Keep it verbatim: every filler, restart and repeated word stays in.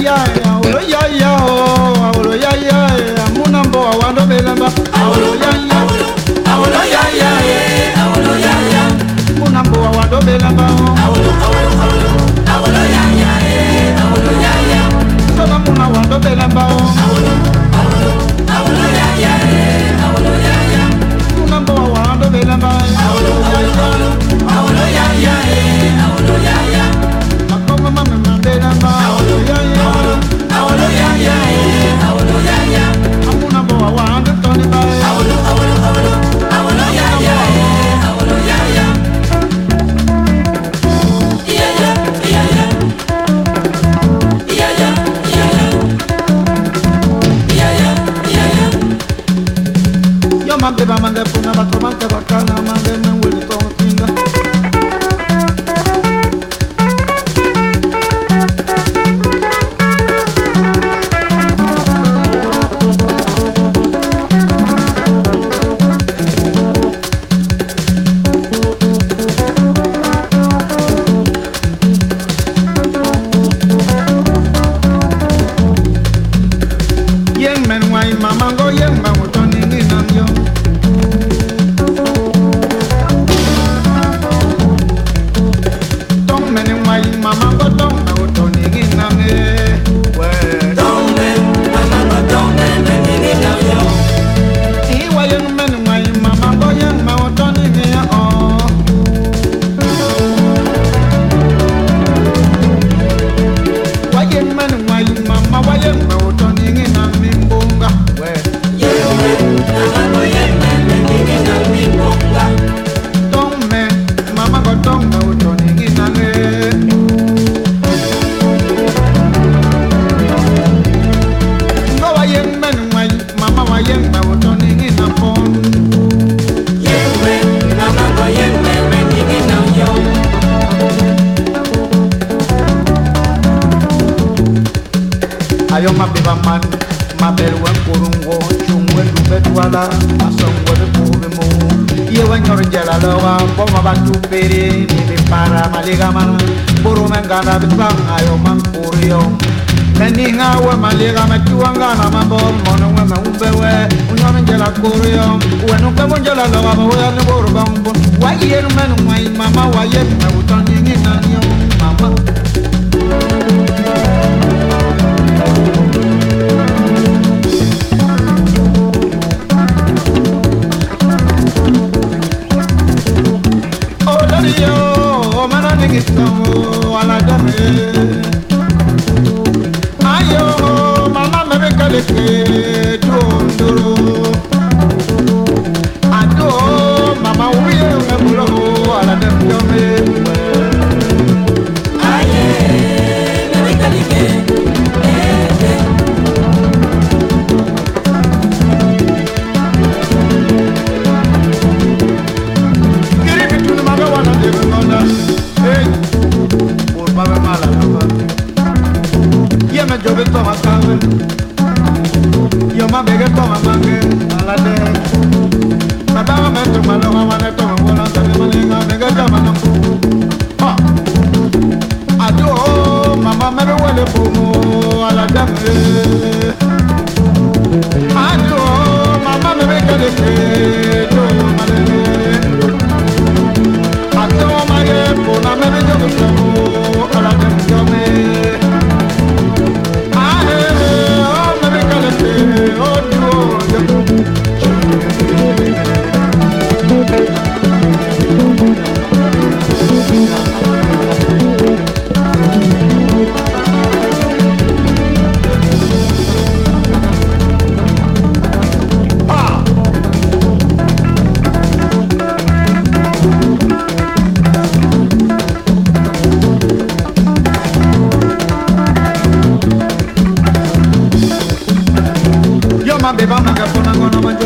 ya awolo ya ya awolo ya ya amunambo awando belamba awolo ya ya awolo ya ya awolo ya ya amunambo awando belamba awolo awolo awolo awolo ya ya awolo ya ya soba muna awando belamba awolo awolo awolo ya ya awolo ya ya amunambo awando belamba awolo awolo awolo ya ya awolo ya ya akoma mama belamba awolo ya ya awolo ya ya awolo ya ya amunambo awando toni ba awolo awolo awolo awolo ya ya awolo ya ya iya ya iya ya iya ya iya ya iya ya iya ya yo mande ba mande puna ba tomante bakana mande men wuli to tinga ayo mabeba man mabel wan kurungo chungwe lubetwala asongwe kubi mu ye wanyor jala lawa boma bantu pere ni be para maliga man buru mengana bitang ayo man kurio nani ngawe maliga matuanga na mambo mono we maumbewe unyor jala kurio wenu kamo jala lawa wa ne buru bambo wa ye menu mai mama wa ye na utani ngina nyo mama yo mana nigi tawo ala dame ayo mama mebe kale ke dondoro ado mama wiye mebulo ala dame dome aye mebe kale ke yo ma bege toma mange ala de baba me to malo wana to wala tane malenga bege toma no ha ado mama me wele pomo ala dame ado mama me bege de to malene ado ma ye pona me bege to ala dame beba manga pona ngono manjo